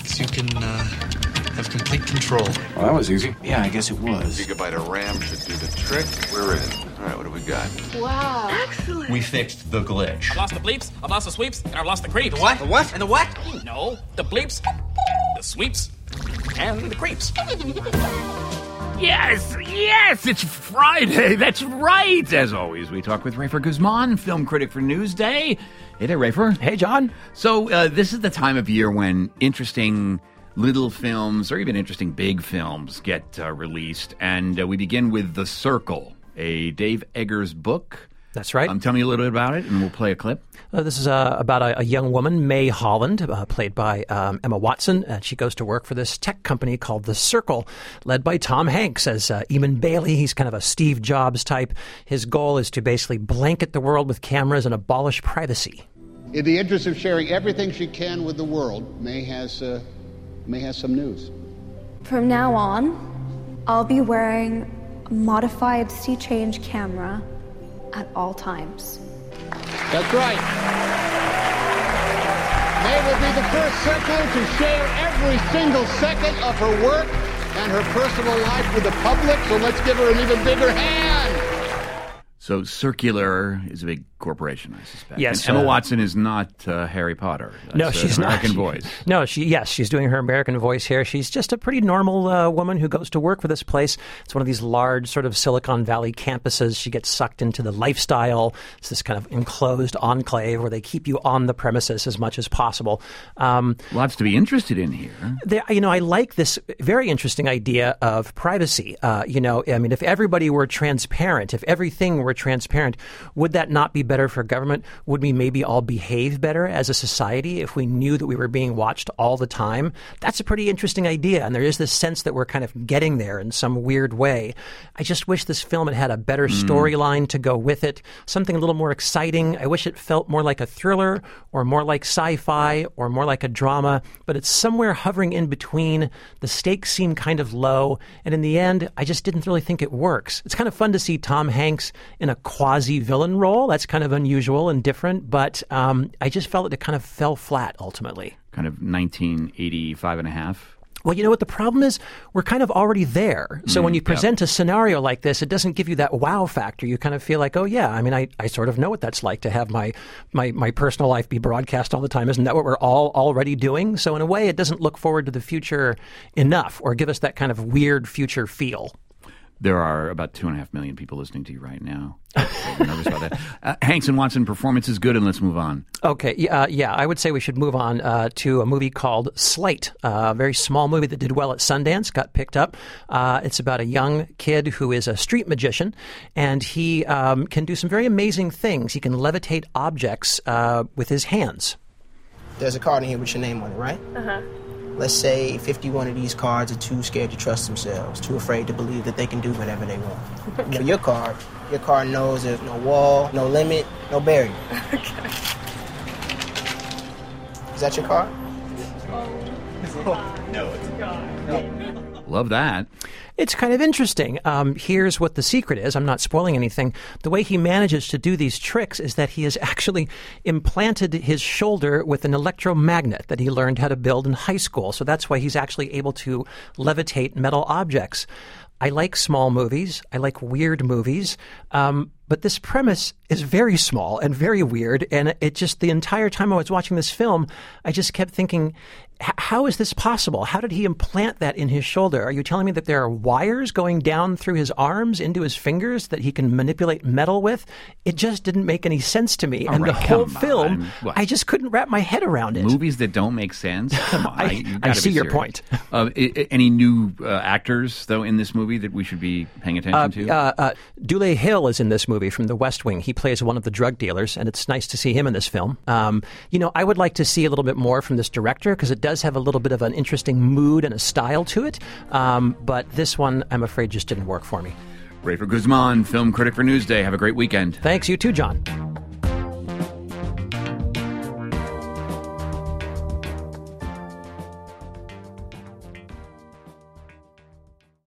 so you can have complete control. Well, that was easy. Yeah, I guess it was. Gigabyte of RAM should do the trick. We're in. All right, what do we got? Wow. Excellent. We fixed the glitch. I've lost the bleeps, I've lost the sweeps, and I've lost the creeps. The what? The what? And the what? No, the bleeps, the sweeps, and the creeps. Yes, it's Friday. That's right. As always, we talk with Rafer Guzman, film critic for Newsday. Hey there, Rafer. Hey, John. So this is the time of year when interesting little films, or even interesting big films, get released. And we begin with The Circle, a Dave Eggers book. That's right. Tell me a little bit about it, and we'll play a clip. This is about a young woman, May Holland, played by Emma Watson. She goes to work for this tech company called The Circle, led by Tom Hanks as Eamon Bailey. He's kind of a Steve Jobs type. His goal is to basically blanket the world with cameras and abolish privacy. In the interest of sharing everything she can with the world, May has some news. From now on, I'll be wearing a modified sea change camera at all times. That's right. May will be the first Circle to share every single second of her work and her personal life with the public, so let's give her an even bigger hand. So Circular is a big corporation, I suspect. Yes. And Emma Watson is not Harry Potter. That's no, she's American not. voice. No, she's doing her American voice here. She's just a pretty normal woman who goes to work for this place. It's one of these large sort of Silicon Valley campuses. She gets sucked into the lifestyle. It's this kind of enclosed enclave where they keep you on the premises as much as possible. Lots to be interested in here. I like this very interesting idea of privacy. If everybody were transparent, if everything were transparent, would that not be better for government? Would we maybe all behave better as a society if we knew that we were being watched all the time? That's a pretty interesting idea, and there is this sense that we're kind of getting there in some weird way. I just wish this film had a better storyline to go with it, something a little more exciting. I wish it felt more like a thriller or more like sci-fi or more like a drama, but it's somewhere hovering in between. The stakes seem kind of low, and in the end, I just didn't really think it works. It's kind of fun to see Tom Hanks in a quasi-villain role. That's kind of unusual and different, but I just felt that it kind of fell flat ultimately. Kind of 1985 and a half. Well, you know what the problem is? We're kind of already there. So when you present a scenario like this, it doesn't give you that wow factor. You kind of feel like, oh, yeah, I sort of know what that's like to have my personal life be broadcast all the time. Isn't that what we're all already doing? So in a way, it doesn't look forward to the future enough or give us that kind of weird future feel. There are about 2.5 million people listening to you right now. I'm nervous about that. Hanks and Watson performance is good, and let's move on. Okay, yeah, I would say we should move on to a movie called Slight, a very small movie that did well at Sundance, got picked up. It's about a young kid who is a street magician, and he can do some very amazing things. He can levitate objects with his hands. There's a card in here with your name on it, right? Uh-huh. Let's say 51 of these cards are too scared to trust themselves, too afraid to believe that they can do whatever they want. Okay. Your card knows there's no wall, no limit, no barrier. Okay. Is that your card? No, it's not. Love that. It's kind of interesting. Here's what the secret is. I'm not spoiling anything. The way he manages to do these tricks is that he has actually implanted his shoulder with an electromagnet that he learned how to build in high school. So that's why he's actually able to levitate metal objects. I like small movies. I like weird movies. But this premise is very small and very weird. And it just, the entire time I was watching this film, I just kept thinking, how is this possible? How did he implant that in his shoulder? Are you telling me that there are wires going down through his arms into his fingers that he can manipulate metal with? It just didn't make any sense to me. And the whole film, I just couldn't wrap my head around it. Movies that don't make sense? Come on. I see your point. Any new actors, though, in this movie that we should be paying attention to? Dule Hill is in this movie from The West Wing. He plays one of the drug dealers, and it's nice to see him in this film. I would like to see a little bit more from this director because it does have a little bit of an interesting mood and a style to it. But this one, I'm afraid, just didn't work for me. Rafer Guzman, film critic for Newsday. Have a great weekend. Thanks. You too, John.